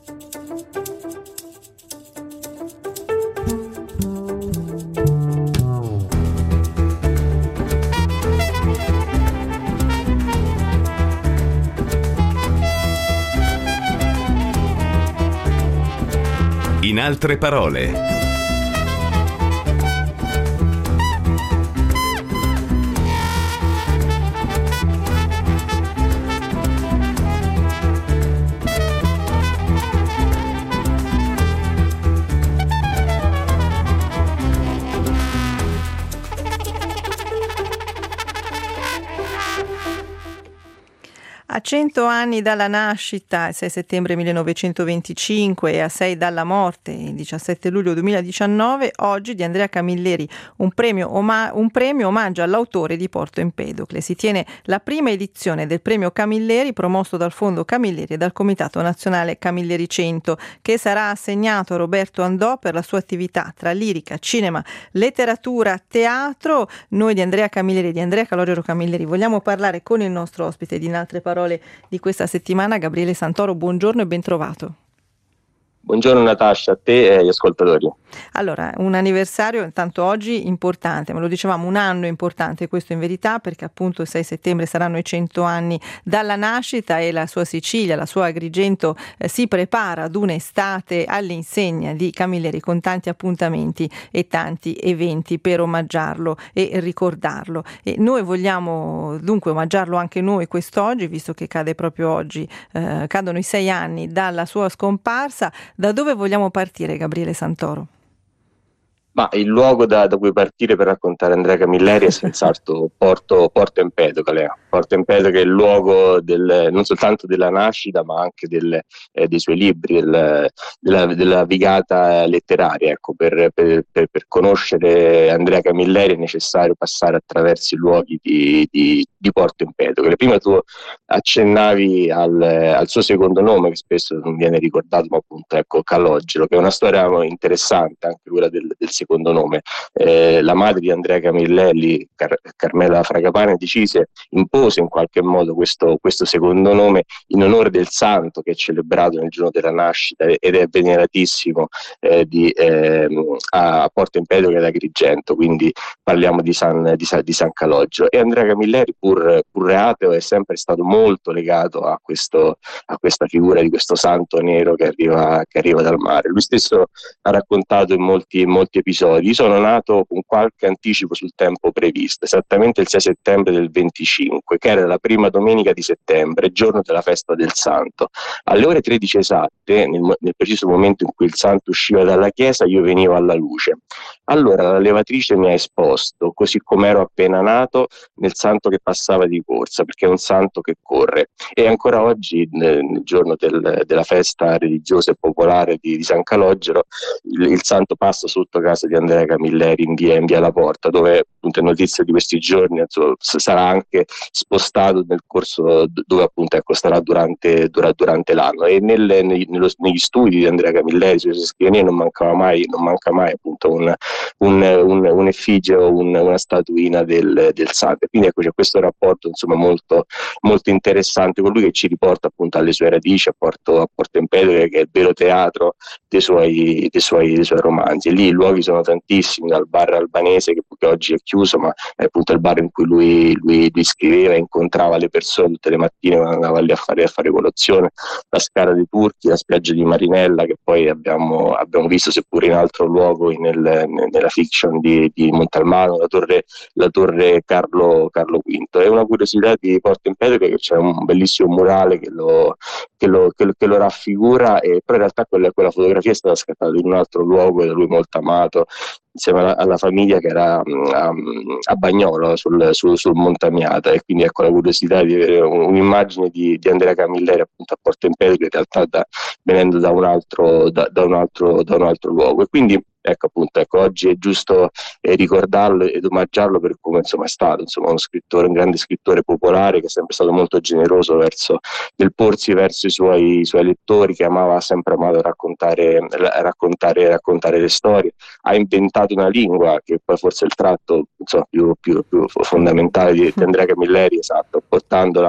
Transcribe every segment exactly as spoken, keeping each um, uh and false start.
In altre parole. A cento anni dalla nascita, il sei settembre millenovecentoventicinque, e a sei dalla morte, il diciassette luglio duemiladiciannove, oggi di Andrea Camilleri, un premio, oma- un premio omaggio all'autore di Porto Empedocle. Si tiene la prima edizione del premio Camilleri, promosso dal Fondo Camilleri e dal Comitato Nazionale Camilleri cento, che sarà assegnato a Roberto Andò per la sua attività tra lirica, cinema, letteratura, teatro. Noi di Andrea Camilleri, di Andrea Calogero Camilleri, vogliamo parlare con il nostro ospite di In altre parole di questa settimana, Gabriele Santoro. Buongiorno e ben trovato. Buongiorno Natascia, a te e agli ascoltatori. Allora, un anniversario intanto oggi importante, ma lo dicevamo, un anno importante questo in verità, perché appunto il sei settembre saranno i cento anni dalla nascita e la sua Sicilia, la sua Agrigento eh, si prepara ad un'estate all'insegna di Camilleri, con tanti appuntamenti e tanti eventi per omaggiarlo e ricordarlo. E noi vogliamo dunque omaggiarlo anche noi quest'oggi, visto che cade proprio oggi, eh, cadono i sei anni dalla sua scomparsa. Da dove vogliamo partire, Gabriele Santoro? Ma il luogo da, da cui partire per raccontare Andrea Camilleri è senz'altro Porto, Porto Empedocle. Porto Empedocle è il luogo del, non soltanto della nascita, ma anche del, eh, dei suoi libri, del, della, della vigata letteraria. Ecco, per, per, per, per conoscere Andrea Camilleri è necessario passare attraverso i luoghi di, di, di Porto Empedocle. Prima tu accennavi al, al suo secondo nome, che spesso non viene ricordato, ma appunto ecco, Calogero, che è una storia interessante, anche quella del, del secondo nome. Eh, la madre di Andrea Camilleri, Car- Carmela Fragapane, decise, impose in qualche modo questo, questo secondo nome in onore del santo che è celebrato nel giorno della nascita ed è veneratissimo eh, di, eh, a Porto Empedocle ed Agrigento, quindi parliamo di San, di, San, di San Calogero. E Andrea Camilleri, pur, pur ateo, è sempre stato molto legato a, questo, a questa figura di questo santo nero che arriva, che arriva dal mare. Lui stesso ha raccontato in molti, molti episodi: sono nato con qualche anticipo sul tempo previsto, esattamente il sei settembre del venticinque, che era la prima domenica di settembre, giorno della festa del santo. Alle ore tredici esatte, nel, nel preciso momento in cui il santo usciva dalla chiesa, io venivo alla luce. Allora la levatrice mi ha esposto, così come ero appena nato, nel santo che passava di corsa, perché è un santo che corre. E ancora oggi, nel, nel giorno del, della festa religiosa e popolare di, di San Calogero, il, il santo passa sotto casa di Andrea Camilleri in via, in via La Porta, dove appunto è notizia di questi giorni, insomma, sarà anche spostato nel corso dove appunto ecco, starà durante, dura, durante l'anno. E nel, nei, nello, negli studi di Andrea Camilleri, sulle sue scrivanie, non mancava mai, non manca mai appunto un, un, un, un effigie o un, una statuina del, del santo. Quindi ecco, c'è questo rapporto insomma molto, molto interessante con lui, che ci riporta appunto alle sue radici, a Porto, a Porto Empedocle, che è il vero teatro dei suoi, dei suoi, dei suoi romanzi. E lì i luoghi sono tantissimi, dal bar albanese che, che oggi è chiuso, ma è appunto il bar in cui lui, lui, lui scriveva, incontrava le persone tutte le mattine quando andava lì a fare, a fare colazione, la Scala dei Turchi, la spiaggia di Marinella, che poi abbiamo, abbiamo visto seppur in altro luogo in nel, nella fiction di, di Montalmano, la torre, la torre Carlo, Carlo V. È una curiosità di Porto Empedocle che c'è un bellissimo murale che lo, che lo, che lo, che lo raffigura, e però in realtà quella, quella fotografia è stata scattata in un altro luogo da lui molto amato, insieme alla, alla famiglia, che era a, a Bagnolo sul, sul, sul Montamiata. E quindi ecco la curiosità di avere un'immagine di, di Andrea Camilleri appunto a Porto Empedocle, in realtà da, venendo da un altro da, da un altro da un altro luogo. E quindi ecco appunto ecco oggi è giusto eh, ricordarlo ed omaggiarlo per come insomma è stato insomma uno scrittore, un grande scrittore popolare, che è sempre stato molto generoso verso nel porsi verso i suoi, i suoi lettori, che amava sempre amato raccontare raccontare raccontare le storie. Ha inventato una lingua che poi forse è il tratto insomma più, più, più fondamentale di, di Andrea Camilleri, esatto, portandola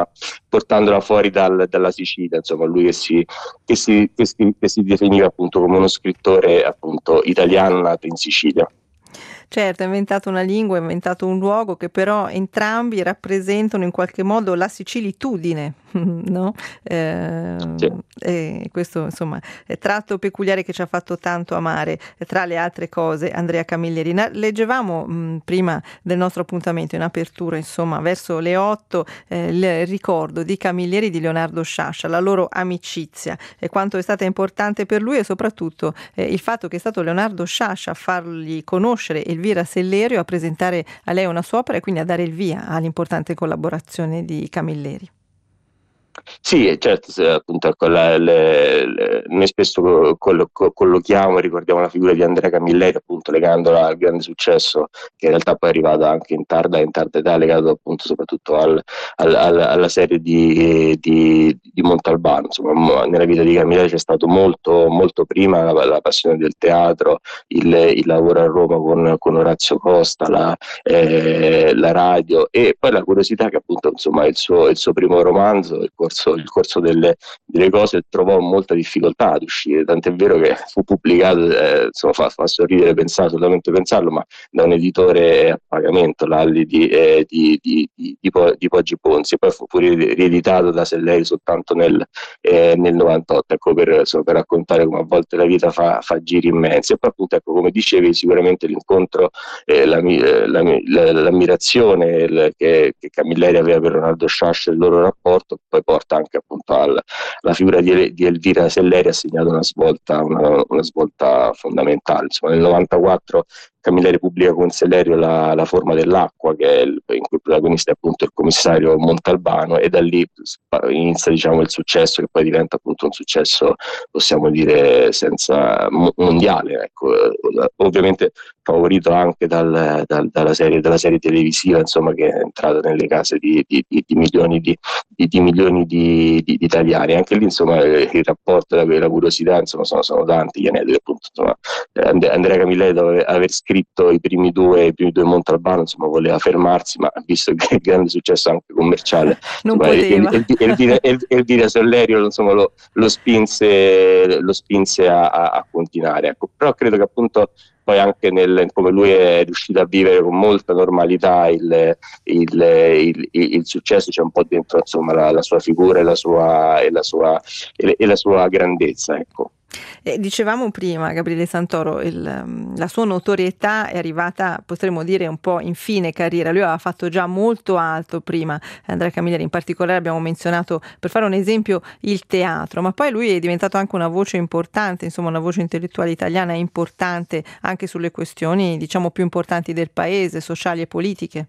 portandola fuori dal, dalla Sicilia, insomma lui che si, che, si, che, si, che si definiva appunto come uno scrittore appunto italiano nato in Sicilia. Certo, ha inventato una lingua, ha inventato un luogo che però entrambi rappresentano in qualche modo la similitudine, no? Eh, sì. E questo insomma è tratto peculiare che ci ha fatto tanto amare, tra le altre cose, Andrea Camilleri. Leggevamo mh, prima del nostro appuntamento in apertura, insomma, verso le otto, eh, il ricordo di Camilleri e di Leonardo Sciascia, la loro amicizia e quanto è stata importante per lui, e soprattutto eh, il fatto che è stato Leonardo Sciascia a fargli conoscere Elvira Sellerio, a presentare a lei una sua opera e quindi a dare il via all'importante collaborazione di Camilleri. Sì, certo, se, appunto con la, le, le, noi spesso collo, collochiamo e ricordiamo la figura di Andrea Camilleri, appunto legandola al grande successo che in realtà poi è arrivato anche in tarda in tarda età, legato appunto soprattutto al, al, al, alla serie di, di, di Montalbano. Insomma, nella vita di Camilleri c'è stato molto, molto prima la, la passione del teatro, il, il lavoro a Roma con, con Orazio Costa, la, eh, la radio, e poi la curiosità che appunto insomma il suo, il suo primo romanzo, il corso, il corso delle, delle cose, trovò molta difficoltà ad uscire, tant'è vero che fu pubblicato, eh, insomma fa, fa sorridere pensare, solamente pensarlo, ma da un editore a pagamento, Lalli di, eh, di, di, di, di, di Poggi Ponzi, e poi fu rieditato da Sellerio soltanto nel, eh, nel novantotto, ecco, per, insomma, per raccontare come a volte la vita fa, fa giri immensi. E poi appunto, ecco, come dicevi, sicuramente l'incontro, eh, la, la, la, l'ammirazione il, che, che Camilleri aveva per Leonardo Sciascia e il loro rapporto poi porta anche appunto al, alla figura di, di Elvira Sellerio, ha segnato una svolta, una, una svolta fondamentale. Insomma, nel novantaquattro Camilleri pubblica con Sellerio la, la forma dell'acqua, che è il, in cui il protagonista è appunto il commissario Montalbano, e da lì inizia, diciamo, il successo, che poi diventa appunto un successo, possiamo dire, senza mondiale, ecco. Ovviamente favorito anche dal, dal, dalla, serie, dalla serie televisiva, insomma, che è entrata nelle case di, di, di, di milioni di, di, di milioni di, di, di italiani. Anche lì, insomma, il rapporto e la curiosità, insomma, sono, sono tanti gli aneddoti. Appunto, insomma, Andrea Camilleri, dopo aver scritto i primi due, i primi due Montalbano, insomma, voleva fermarsi, ma visto che il grande successo anche commerciale, non insomma, poteva. Elvira, Elvira Sellerio, insomma, lo, lo spinse, lo spinse a, a, a continuare. Ecco. Però credo che appunto poi anche nel, come lui è riuscito a vivere con molta normalità il, il, il, il, il successo, c'è un po' dentro, insomma, la, la sua figura e la sua, e la sua, e, e la sua grandezza, ecco. Eh, dicevamo prima, Gabriele Santoro, il, la sua notorietà è arrivata, potremmo dire, un po' in fine carriera. Lui aveva fatto già molto altro prima, Andrea Camilleri, in particolare abbiamo menzionato, per fare un esempio, il teatro, ma poi lui è diventato anche una voce importante, insomma una voce intellettuale italiana importante anche sulle questioni, diciamo, più importanti del paese, sociali e politiche.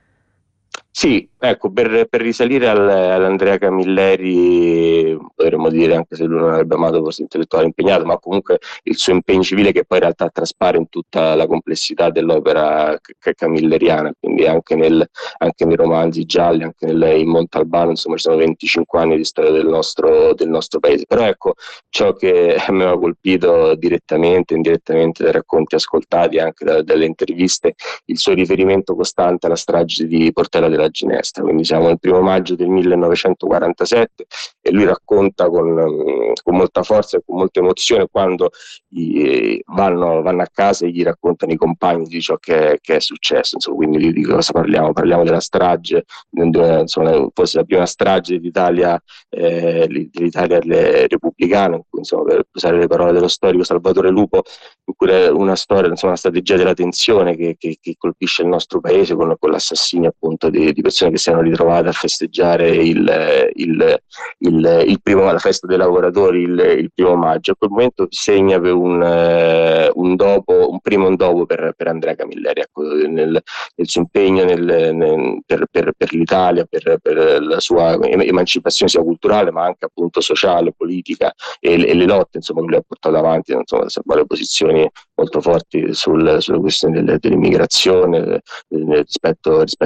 Sì, ecco, per, per risalire al, all'Andrea Camilleri, potremmo dire, anche se lui non avrebbe amato forse intellettuale impegnato, ma comunque il suo impegno civile, che poi in realtà traspare in tutta la complessità dell'opera camilleriana, quindi anche, nel, anche nei romanzi gialli, anche nel, in Montalbano, insomma, ci sono venticinque anni di storia del nostro, del nostro paese. Però ecco, ciò che a me ha colpito direttamente, indirettamente, dai racconti ascoltati, anche da, dalle interviste, il suo riferimento costante alla strage di Portella della Ginestra. Quindi siamo il primo maggio del millenovecentoquarantasette e lui racconta con, con molta forza e con molta emozione quando gli, vanno, vanno a casa e gli raccontano i compagni di ciò che, che è successo. Insomma, quindi di cosa parliamo? Parliamo della strage, insomma, forse la prima strage d'Italia, eh, dell'Italia repubblicana, in cui, insomma, per usare le parole dello storico Salvatore Lupo, in cui è una storia, insomma, una strategia della tensione che, che, che colpisce il nostro paese con, con l'assassinio appunto di, di persone che si erano ritrovate a festeggiare il, il, il, il primo, la festa dei lavoratori il, il primo maggio. A quel momento segna per un, un dopo, un prima e un dopo per, per Andrea Camilleri, ecco, nel, nel suo impegno nel, nel, per, per, per l'Italia, per, per la sua emancipazione sia culturale ma anche appunto sociale, politica, e, e le lotte, insomma, che lui ha portato avanti, insomma, salvare posizioni molto forti sul, sulle questioni dell'immigrazione, eh, rispetto, rispetto alla mafia,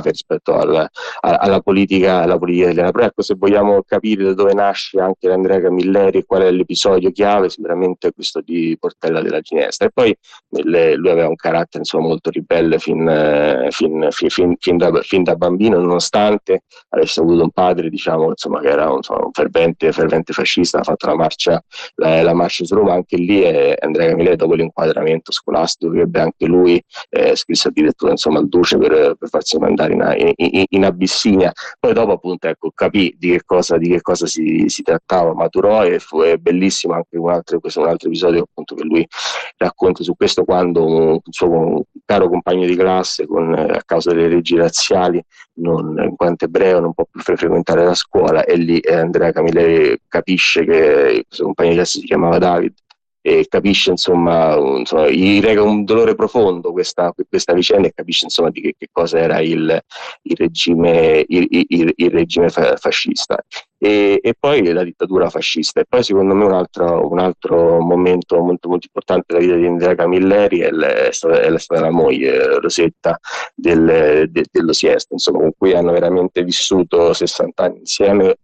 chiave rispetto al, a, alla politica alla politica italiana. Però ecco, se vogliamo capire da dove nasce anche l'Andrea Camilleri e qual è l'episodio chiave, sicuramente questo di Portella della Ginestra. E poi le, lui aveva un carattere insomma molto ribelle fin, fin, fin, fin, fin, da, fin da bambino, nonostante avesse avuto un padre diciamo insomma che era insomma, un fervente, fervente fascista, ha fatto la marcia, la, la marcia su Roma. Anche lì eh, Andrea Camilleri, dopo l'inquadramento scolastico che ebbe anche lui, eh, scrisse addirittura insomma al duce per, per farsi mandare in, in, in Abissinia. Poi dopo appunto ecco, capì di che cosa, di che cosa si, si trattava, maturò, e fu è bellissimo anche un altro, questo è un altro episodio appunto che lui racconta su questo, quando un suo un caro compagno di classe con, a causa delle leggi razziali, non, in quanto ebreo, non può più frequentare la scuola, e lì eh, Andrea Camilleri capisce che questo compagno di classe si chiamava David, e capisce insomma, un, insomma gli rega un dolore profondo questa, questa vicenda, e capisce insomma di che, che cosa era il, il regime il, il, il regime fa, fascista e, e poi la dittatura fascista. E poi secondo me un altro, un altro momento molto, molto importante della vita di Andrea Camilleri è, è, stata, è stata la moglie Rosetta del, de, dello Siesta, insomma, con cui hanno veramente vissuto sessanta anni insieme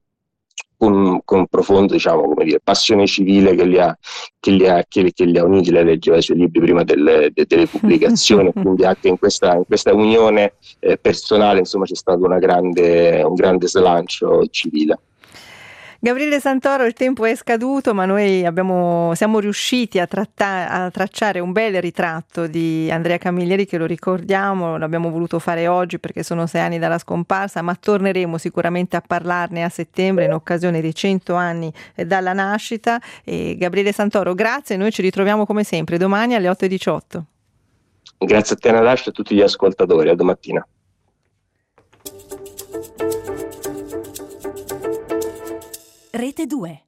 con, con profondo, diciamo, come dire, passione civile che li ha, che li ha, che, che li ha uniti. Lei leggeva i suoi libri prima delle, de, delle pubblicazioni, quindi anche in questa, in questa unione eh, personale, insomma, c'è stato una grande, un grande slancio civile. Gabriele Santoro, il tempo è scaduto, ma noi abbiamo, siamo riusciti a, tratta, a tracciare un bel ritratto di Andrea Camilleri, che lo ricordiamo, l'abbiamo voluto fare oggi perché sono sei anni dalla scomparsa, ma torneremo sicuramente a parlarne a settembre in occasione dei cento anni dalla nascita. E Gabriele Santoro, grazie, noi ci ritroviamo come sempre domani alle otto e diciotto. Grazie a te Natascia e a tutti gli ascoltatori, a domattina. Rete due.